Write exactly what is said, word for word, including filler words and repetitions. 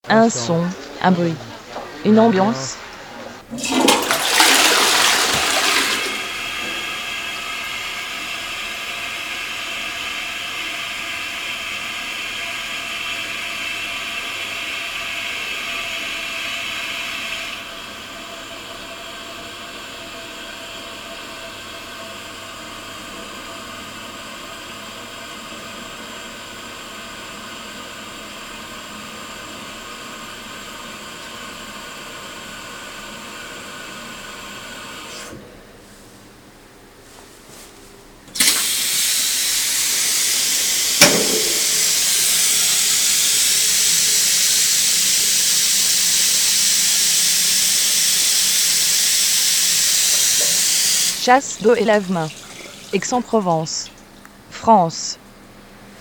Un son, un bruit, une ambiance. Chasse d'eau et lave-main. Aix-en-Provence, France.